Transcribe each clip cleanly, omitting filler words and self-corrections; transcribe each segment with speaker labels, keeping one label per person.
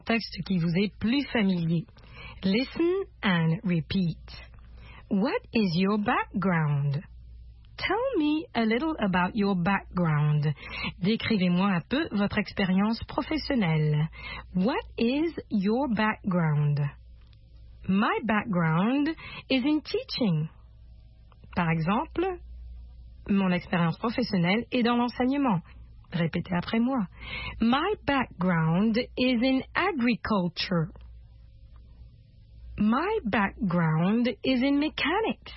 Speaker 1: Texte qui vous est plus familier. Listen and repeat. What is your background? Tell me a little about your background. Décrivez-moi un peu votre expérience professionnelle. What is your background? My background is in teaching. Par exemple, mon expérience professionnelle est dans l'enseignement. Répétez après moi. My background is in agriculture. My background is in mechanics.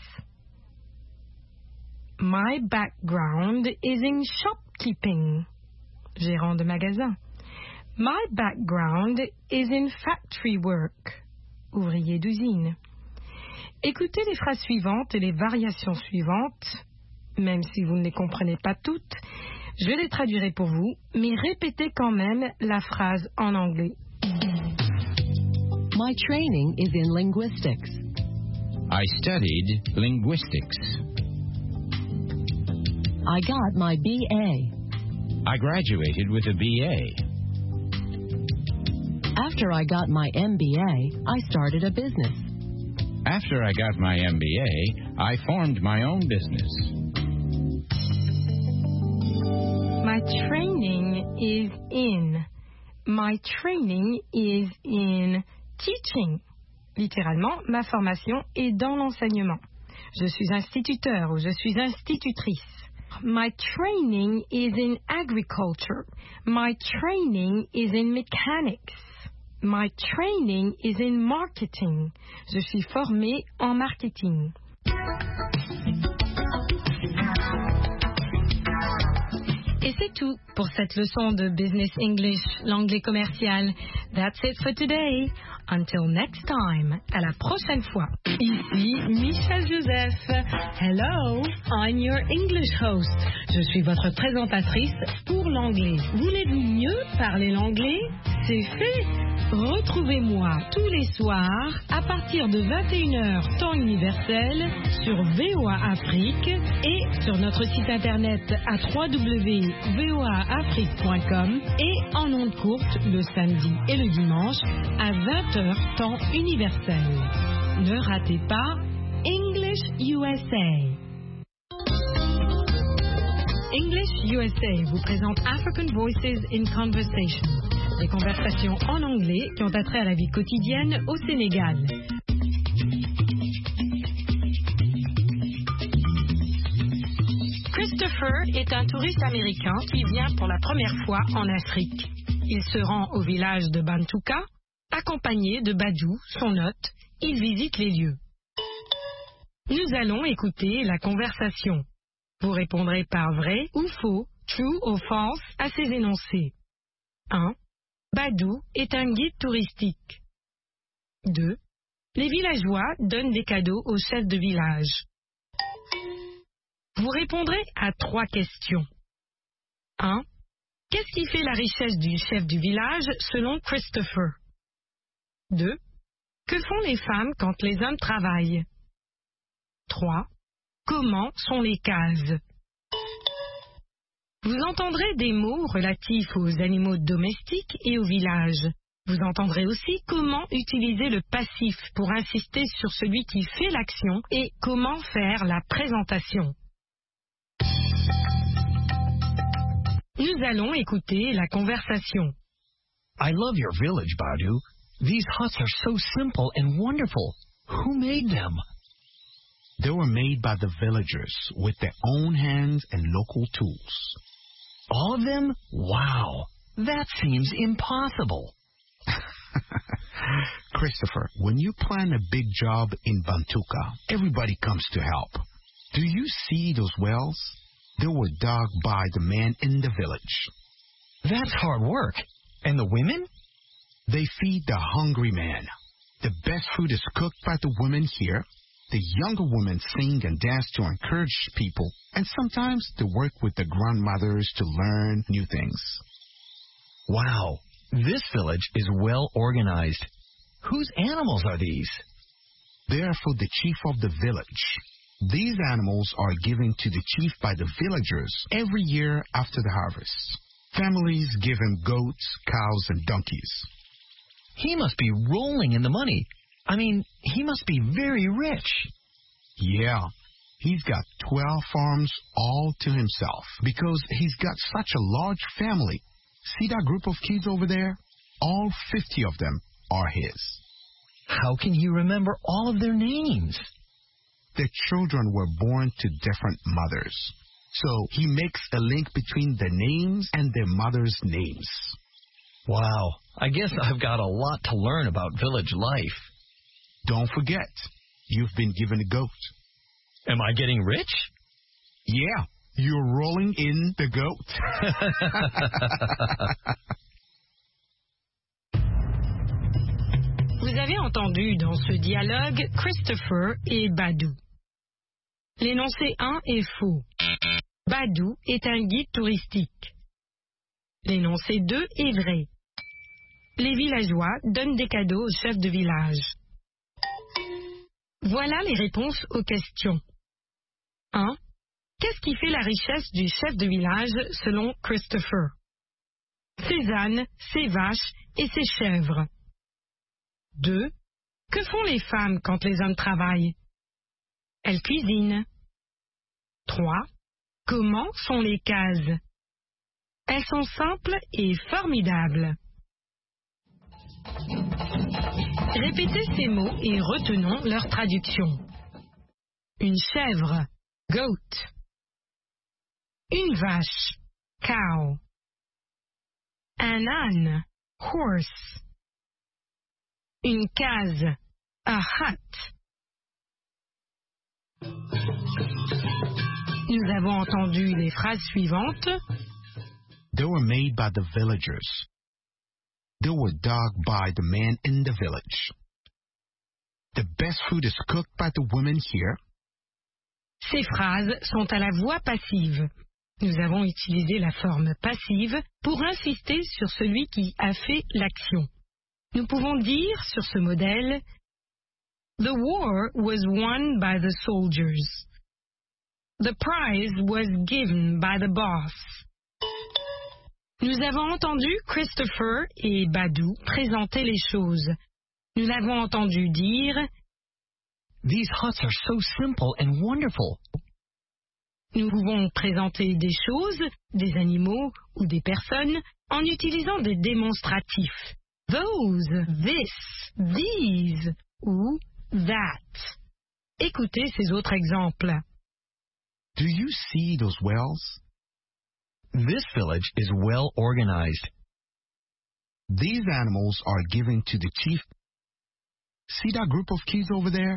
Speaker 1: My background is in shopkeeping. Gérant de magasin. My background is in factory work. Ouvrier d'usine. Écoutez les phrases suivantes et les variations suivantes, même si vous ne les comprenez pas toutes. Je les traduirai pour vous, mais répétez quand même la phrase en anglais.
Speaker 2: My training is in linguistics.
Speaker 3: I studied linguistics.
Speaker 2: I got my BA.
Speaker 3: I graduated with a BA.
Speaker 2: After I got my MBA, I started a business.
Speaker 3: After I got my MBA, I formed my own business.
Speaker 1: My training is in. My training is in teaching. Littéralement, ma formation est dans l'enseignement. Je suis instituteur ou je suis institutrice. My training is in agriculture. My training is in mechanics. My training is in marketing. Je suis formée en marketing. Et c'est tout pour cette leçon de Business English, l'anglais commercial. That's it for today. Until next time. À la prochaine fois. Ici Michel Joseph. Hello, I'm your English host. Je suis votre présentatrice pour l'anglais. Voulez-vous mieux parler l'anglais? C'est fait. Retrouvez-moi tous les soirs à partir de 21h temps universel sur VOA Afrique et sur notre site internet à www.voaafrique.com et en ondes courtes le samedi et le dimanche à 20h temps universel. Ne ratez pas English USA. English USA vous présente African Voices in Conversation. Des conversations en anglais qui ont attrait à la vie quotidienne au Sénégal. Christopher est un touriste américain qui vient pour la première fois en Afrique. Il se rend au village de Bantouka, accompagné de Badou, son hôte. Il visite les lieux. Nous allons écouter la conversation. Vous répondrez par vrai ou faux, true ou false à ces énoncés. 1. Badou est un guide touristique. 2. Les villageois donnent des cadeaux au chef de village. Vous répondrez à 3 questions. 1. Qu'est-ce qui fait la richesse du chef du village selon Christopher? 2. Que font les femmes quand les hommes travaillent? 3. Comment sont les cases? Vous entendrez des mots relatifs aux animaux domestiques et au village. Vous entendrez aussi comment utiliser le passif pour insister sur celui qui fait l'action et comment faire la présentation. Nous allons écouter la conversation.
Speaker 4: I love your village, Badu. These huts are so simple and wonderful. Who made them?
Speaker 5: They were made by the villagers with their own hands and local tools.
Speaker 4: All of them? Wow. That seems impossible.
Speaker 5: Christopher, when you plan a big job in Bantuka, everybody comes to help. Do you see those wells? They were dug by the men in the village.
Speaker 4: That's hard work. And the women?
Speaker 5: They feed the hungry man. The best food is cooked by the women here. The younger women sing and dance to encourage people, and sometimes they work with the grandmothers to learn new things.
Speaker 4: Wow, this village is well organized. Whose animals are these?
Speaker 5: They are for the chief of the village. These animals are given to the chief by the villagers every year after the harvest. Families give him goats, cows, and donkeys.
Speaker 4: he must be rolling in the money. I mean, he must be very rich.
Speaker 5: Yeah, he's got 12 farms all to himself because he's got such a large family. See that group of kids over there? All 50 of them are his.
Speaker 4: How can he remember all of their names?
Speaker 5: The children were born to different mothers. So he makes a link between the names and their mothers' names.
Speaker 4: Wow, I guess I've got a lot to learn about village life.
Speaker 5: Don't forget, you've been given a goat.
Speaker 4: Am I getting rich?
Speaker 5: Yeah, you're rolling in the goat.
Speaker 1: Vous avez entendu dans ce dialogue Christopher et Badou. L'énoncé 1 est faux. Badou est un guide touristique. L'énoncé 2 est vrai. Les villageois donnent des cadeaux au chef de village. Voilà les réponses aux questions. 1. Qu'est-ce qui fait la richesse du chef de village selon Christopher? Ses ânes, ses vaches et ses chèvres. 2. Que font les femmes quand les hommes travaillent? Elles cuisinent. 3. Comment sont les cases? Elles sont simples et formidables. Répétez ces mots et retenons leur traduction. Une chèvre, goat. Une vache, cow. Un âne, horse. Une case, a hut. Nous avons entendu les phrases suivantes.
Speaker 5: They were made by the villagers. They were dug by the men in the village. The best food is cooked by the women here.
Speaker 1: Ces phrases sont à la voix passive. Nous avons utilisé la forme passive pour insister sur celui qui a fait l'action. Nous pouvons dire sur ce modèle The war was won by the soldiers. The prize was given by the boss. Nous avons entendu Christopher et Badou présenter les choses. Nous l'avons entendu dire
Speaker 4: These huts are so simple and wonderful.
Speaker 1: Nous pouvons présenter des choses, des animaux ou des personnes en utilisant des démonstratifs. Those, this, these ou that. Écoutez ces autres exemples.
Speaker 5: Do you see those wells?
Speaker 4: This village is well organized.
Speaker 5: These animals are given to the chief. See that group of kids over there?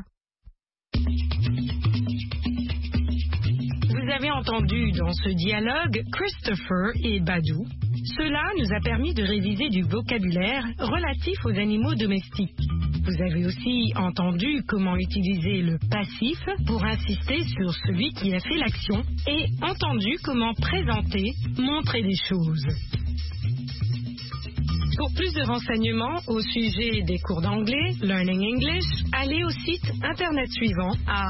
Speaker 1: Vous avez entendu dans ce dialogue Christopher et Badou. Cela nous a permis de réviser du vocabulaire relatif aux animaux domestiques. Vous avez aussi entendu comment utiliser le passif pour insister sur celui qui a fait l'action et entendu comment présenter, montrer des choses. Pour plus de renseignements au sujet des cours d'anglais, Learning English, allez au site internet suivant à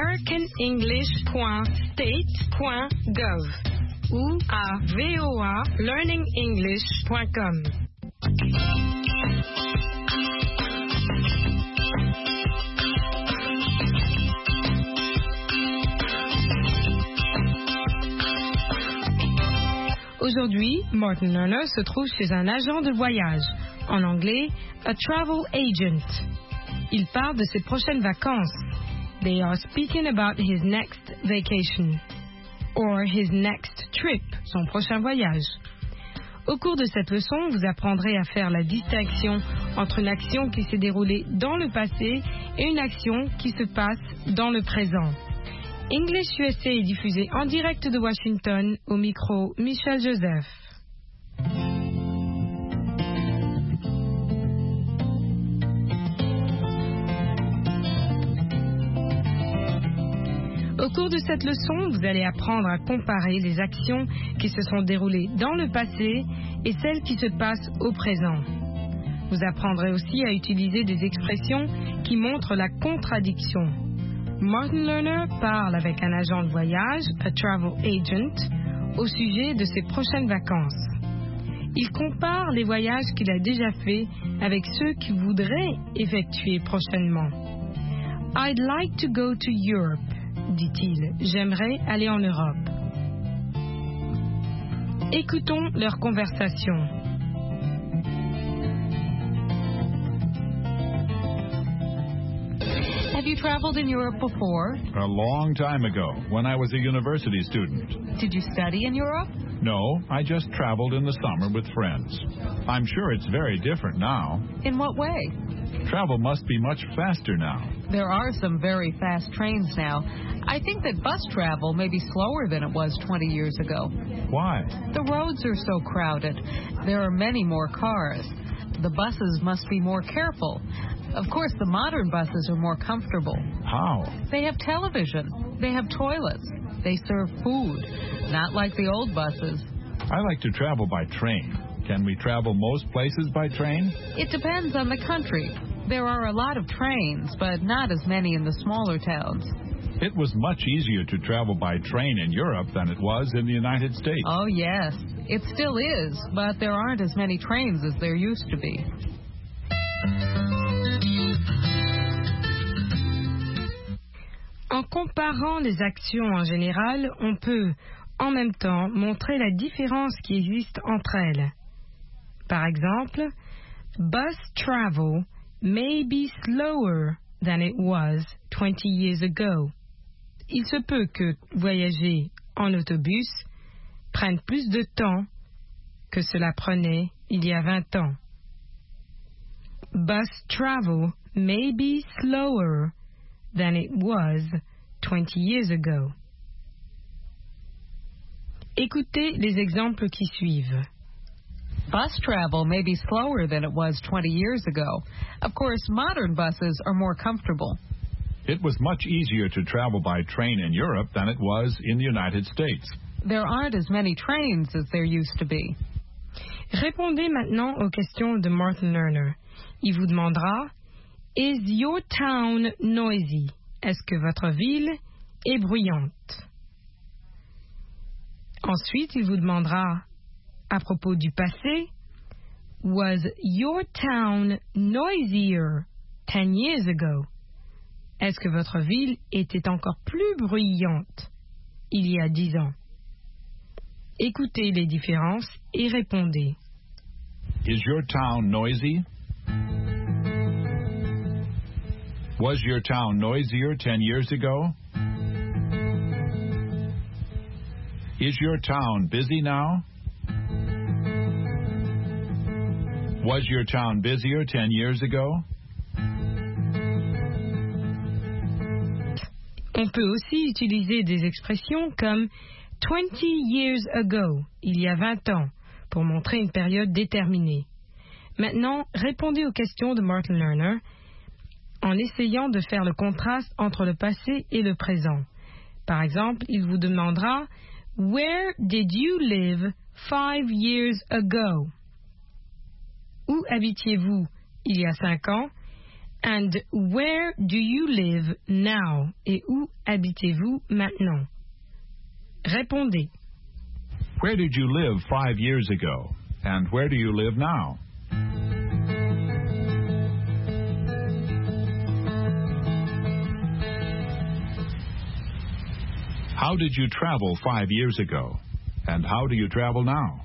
Speaker 1: americanenglish.state.gov ou à voalearningenglish.com. Aujourd'hui, Martin Lerner se trouve chez un agent de voyage, en anglais, a travel agent. Il parle de ses prochaines vacances. They are speaking about his next vacation. Or his next trip, son prochain voyage. Au cours de cette leçon, vous apprendrez à faire la distinction entre une action qui s'est déroulée dans le passé et une action qui se passe dans le présent. English USA est diffusé en direct de Washington, au micro Michel Joseph. Au cours de cette leçon, vous allez apprendre à comparer les actions qui se sont déroulées dans le passé et celles qui se passent au présent. Vous apprendrez aussi à utiliser des expressions qui montrent la contradiction. Martin Lerner parle avec un agent de voyage, a travel agent, au sujet de ses prochaines vacances. Il compare les voyages qu'il a déjà faits avec ceux qu'il voudrait effectuer prochainement. I'd like to go to Europe, dit-il. J'aimerais aller en Europe. Écoutons leur conversation.
Speaker 2: Have you traveled in Europe before?
Speaker 6: A long time ago, when I was a university student.
Speaker 2: Did you study in Europe?
Speaker 6: No, I just traveled in the summer with friends. I'm sure it's very different now.
Speaker 2: In what way?
Speaker 6: Travel must be much faster now.
Speaker 2: There are some very fast trains now. I think that bus travel may be slower than it was 20 years ago.
Speaker 6: Why?
Speaker 2: The roads are so crowded. There are many more cars. The buses must be more careful. Of course, the modern buses are more comfortable.
Speaker 6: How?
Speaker 2: They have television. They have toilets. They serve food. Not like the old buses.
Speaker 6: I like to travel by train. Can we travel most places by train?
Speaker 2: It depends on the country. There are a lot of trains, but not as many in the smaller towns.
Speaker 6: It was much easier to travel by train in Europe than it was in the United States.
Speaker 2: Oh, yes. It still is, but there aren't as many trains as there used to be.
Speaker 1: En comparant les actions en général, on peut, en même temps, montrer la différence qui existe entre elles. Par exemple, bus travel may be slower than it was 20 years ago. Il se peut que voyager en autobus prenne plus de temps que cela prenait il y a 20 ans. Bus travel may be slower than it was 20 years ago. Écoutez les exemples qui suivent.
Speaker 2: Bus travel may be slower than it was 20 years ago. Of course, modern buses are more comfortable.
Speaker 6: It was much easier to travel by train in Europe than it was in the United States.
Speaker 2: There aren't as many trains as there used to be.
Speaker 1: Répondez maintenant aux questions de Martin Lerner. Il vous demandera: Is your town noisy? Est-ce que votre ville est bruyante? Ensuite, il vous demandera à propos du passé: Was your town noisier 10 years ago? Est-ce que votre ville était encore plus bruyante il y a 10 ans? Écoutez les différences et répondez.
Speaker 6: Is your town noisy? Was your town noisier 10 years ago? Is your town busy now? Was your town busier 10 years ago?
Speaker 1: On peut aussi utiliser des expressions comme 20 years ago, il y a 20 ans, pour montrer une période déterminée. Maintenant, répondez aux questions de Martin Lerner en essayant de faire le contraste entre le passé et le présent. Par exemple, il vous demandera « Where did you live 5 years ago ?» Où habitiez-vous il y a 5 ans? And where do you live now? Et où habitez-vous maintenant? Répondez.
Speaker 6: Where did you live 5 years ago? And where do you live now? How did you travel 5 years ago? And how do you travel now?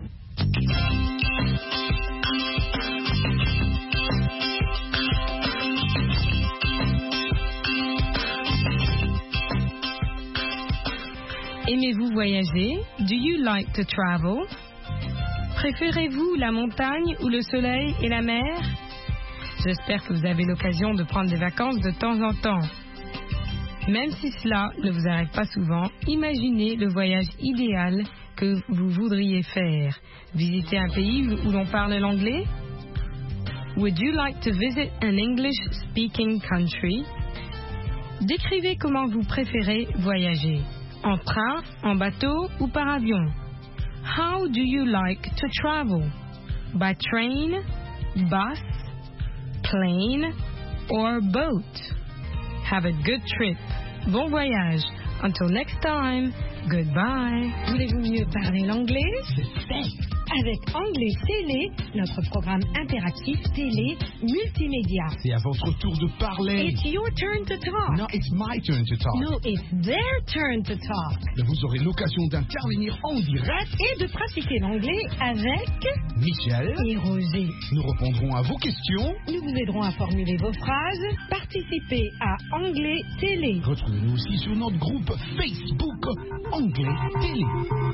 Speaker 1: Aimez-vous voyager? Do you like to travel? Préférez-vous la montagne ou le soleil et la mer? J'espère que vous avez l'occasion de prendre des vacances de temps en temps. Même si cela ne vous arrive pas souvent, imaginez le voyage idéal que vous voudriez faire. Visiter un pays où l'on parle l'anglais? Would you like to visit an English-speaking country? Décrivez comment vous préférez voyager. En train, en bateau ou par avion? How do you like to travel? By train, bus, plane or boat? Have a good trip. Bon voyage. Until next time, goodbye. Voulez-vous mieux parler l'anglais? Je sais. avec Anglais Télé, notre programme interactif télé multimédia.
Speaker 5: C'est à votre tour de parler.
Speaker 1: It's your turn to talk.
Speaker 5: No, it's my turn to talk.
Speaker 1: No, it's their turn to talk.
Speaker 5: Vous aurez l'occasion d'intervenir en direct
Speaker 1: Et de pratiquer l'anglais avec
Speaker 5: Michel
Speaker 1: et Roger.
Speaker 5: Nous répondrons à vos questions.
Speaker 1: Nous vous aiderons à formuler vos phrases. Participez à Anglais Télé.
Speaker 5: Retrouvez-nous aussi sur notre groupe Facebook Anglais Télé.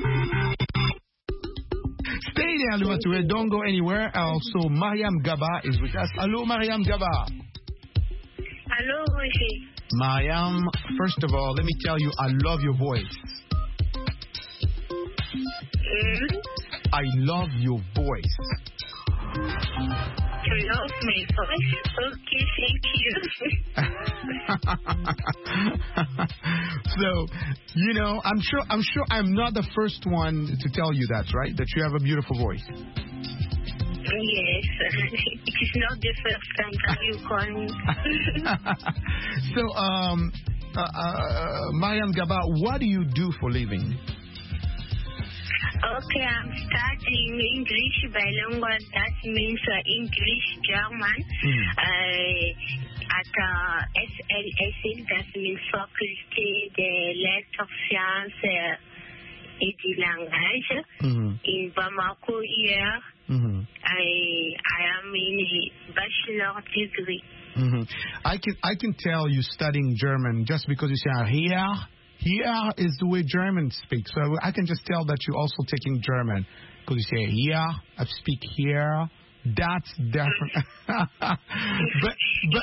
Speaker 5: Stay there, Louature. Don't go anywhere. Also, Mariam Gaba is with us. Hello, Mariam Gaba.
Speaker 7: Hello, Roger.
Speaker 5: Mariam, first of all, let me tell you, I love your voice. I love your voice.
Speaker 7: You love my voice? Okay, thank you.
Speaker 5: So, you know, I'm sure I'm not the first one to tell you that, right? That you have a beautiful voice.
Speaker 7: Yes, it is not the first time that you call me.
Speaker 5: So, Mariam Gaba, what do you do for living?
Speaker 7: Okay, I'm studying English bilingual. That means English, German. At SLSL, that means Faculté des Lettres, Sciences et du Langage. In Bamako here. I am in a bachelor degree.
Speaker 5: I can tell you studying German just because you say here. Here is the way Germans speak. So I can just tell that you're also taking German. Because you say here, I speak here. That's different. but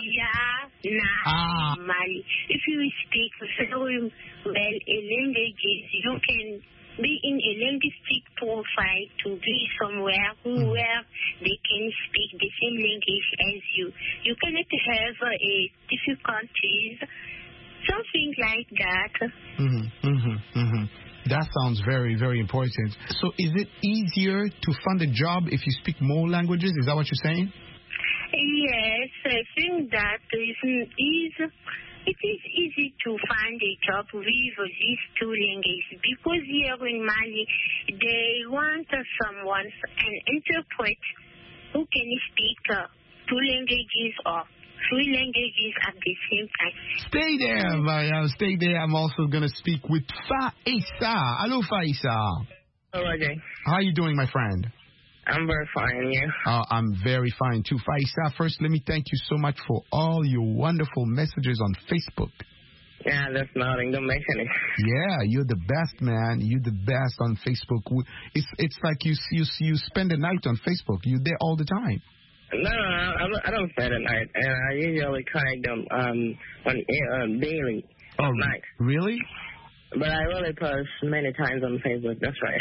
Speaker 7: Mali. If you speak very well a language, you can be in a linguistic profile to be somewhere where they can speak the same language as you. You cannot have difficulties. Something like that.
Speaker 5: That sounds very, very important. So is it easier to find a job if you speak more languages? Is that what you're saying?
Speaker 7: Yes, I think that it is easy to find a job with these two languages because here in Mali, they want someone, an interpreter who can speak two languages or three languages at the same time.
Speaker 5: Stay there, Mariam. Stay there. I'm also going to speak with Faisa. Hello, Faisa.
Speaker 8: Hello, Jay.
Speaker 5: How are you doing, my friend?
Speaker 8: I'm very fine, yeah.
Speaker 5: I'm very fine, too. Faisa, first, let me thank you so much for all your wonderful messages on Facebook.
Speaker 8: Yeah, that's nothing. Don't mention it.
Speaker 5: Yeah, you're the best, man. You're the best on Facebook. It's like you spend the night on Facebook. You're there all the time.
Speaker 8: No, I don't spend the night. I usually connect them on daily night.
Speaker 5: Really?
Speaker 8: But I really post many times on Facebook. That's right.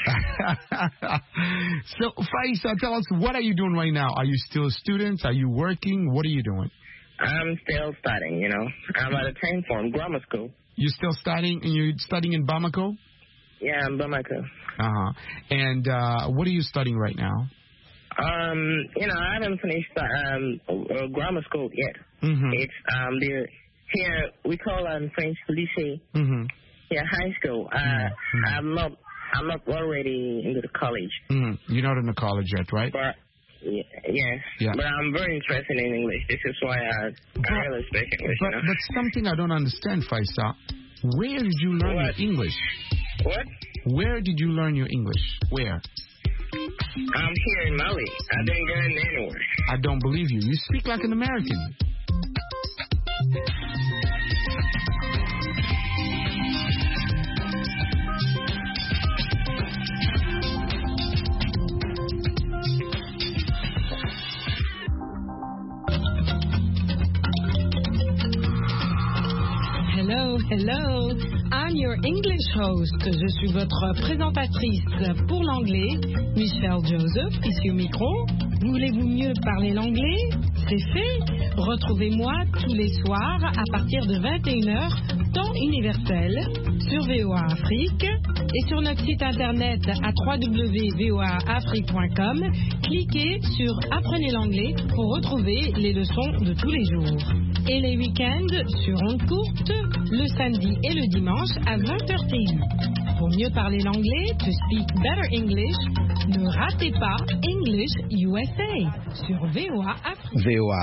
Speaker 5: So, Faisa, tell us, what are you doing right now? Are you still a student? Are you working? What are you doing?
Speaker 8: I'm still studying, you know. I'm at a 10th form grammar school.
Speaker 5: You're still studying, and you're studying in Bamako?
Speaker 8: Yeah, in Bamako.
Speaker 5: Uh-huh. And what are you studying right now?
Speaker 8: You know, I haven't finished grammar school yet. It's here we call it in French lycée. Yeah, high school. I'm not already into the college.
Speaker 5: You're not in the college yet, right?
Speaker 8: But yes. Yeah. But I'm very interested in English. This is why I really speak English.
Speaker 5: But something I don't understand, Faisa. Where did you learn your English?
Speaker 8: What?
Speaker 5: Where did you learn your English? Where?
Speaker 8: I'm here in Mali. I didn't go anywhere.
Speaker 5: I don't believe you. You speak like an American.
Speaker 1: Hello, I'm your English host. Je suis votre présentatrice pour l'anglais, Michelle Joseph, ici au micro. Voulez-vous mieux parler l'anglais? C'est fait. Retrouvez-moi tous les soirs à partir de 21h, temps universel, sur VOA Afrique et sur notre site internet à www.voaafrique.com. Cliquez sur Apprenez l'anglais pour retrouver les leçons de tous les jours. Et les week-ends sur ondes courtes, le samedi et le dimanche à 20h TU. Pour mieux parler l'anglais, to speak better English, ne ratez pas English USA sur VOA Afrique.
Speaker 9: VOA